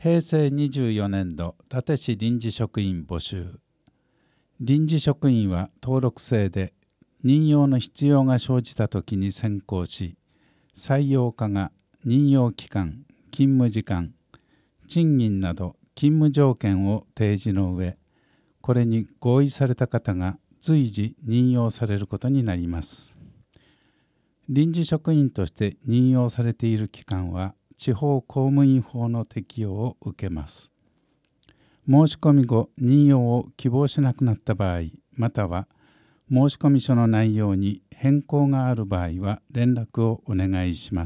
平成24年度伊達市臨時職員募集。臨時職員は登録制で任用の必要が生じたときに選考し、採用課が任用期間、勤務時間、賃金など勤務条件を提示の上、これに合意された方が随時任用されることになります。臨時職員として任用されている期間は地方公務員法の適用を受けます。申し込み後、任用を希望しなくなった場合、または申込書の内容に変更がある場合は連絡をお願いします。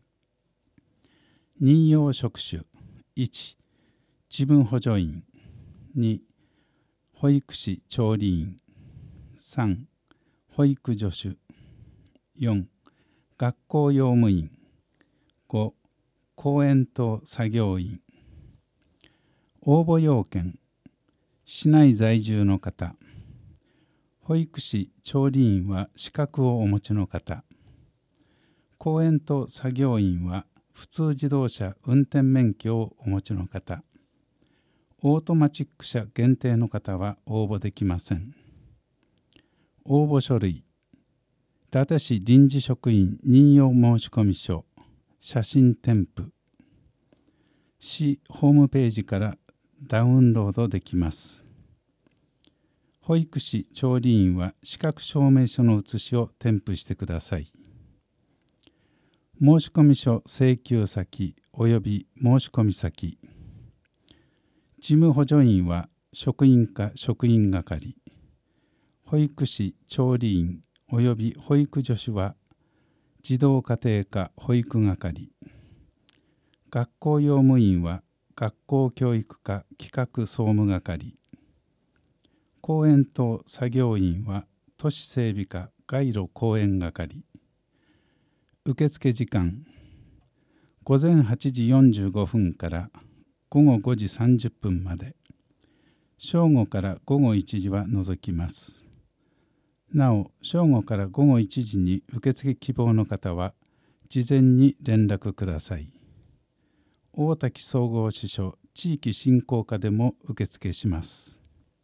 任用職種。1、事務補助員。2、保育士調理員。3、保育助手。4、学校用務員。5、公園等作業員。応募要件。市内在住の方。保育士調理員は資格をお持ちの方。公園等作業員は普通自動車運転免許をお持ちの方。オートマチック車限定の方は応募できません。応募書類。伊達市臨時職員任用申込書、写真添付。市ホームページからダウンロードできます。保育士調理員は資格証明書の写しを添付してください。申込書請求先及び申込先。事務補助員は職員課職員係。保育士調理員及び保育助手は児童家庭科保育係。学校用務員は学校教育課企画総務係。公園等作業員は都市整備課街路公園係。受付時間。午前8時45分から午後5時30分まで。正午から午後1時は除きます。なお、正午から午後1時に受付希望の方は事前に連絡ください。大滝総合支所地域振興課でも受付します。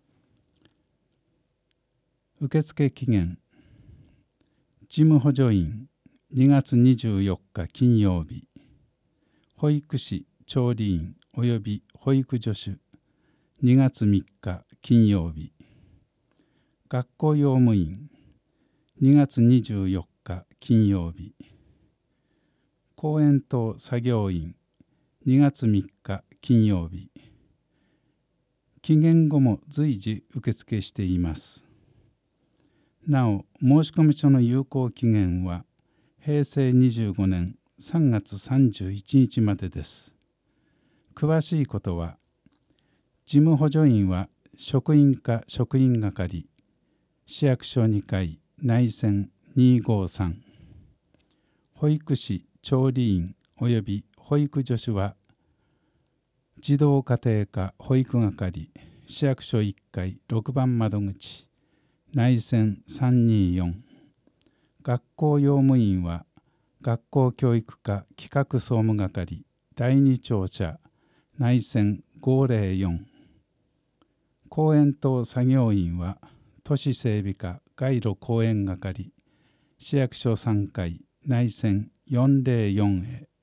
受付期限。事務補助員2月24日金曜日。保育士調理員及び保育助手2月3日金曜日。学校用務員2月24日金曜日。公園等作業員2月3日金曜日。期限後も随時受付しています。なお、申込書の有効期限は平成25年3月31日までです。詳しいことは、事務補助員は職員課職員係、市役所2階内線253。保育士調理員及び保育助手は児童家庭科保育係、市役所1階6番窓口内線324。学校用務員は学校教育課企画総務係第2庁舎内線504。公園等作業員は都市整備課街路公園係市役所3階内線404へ。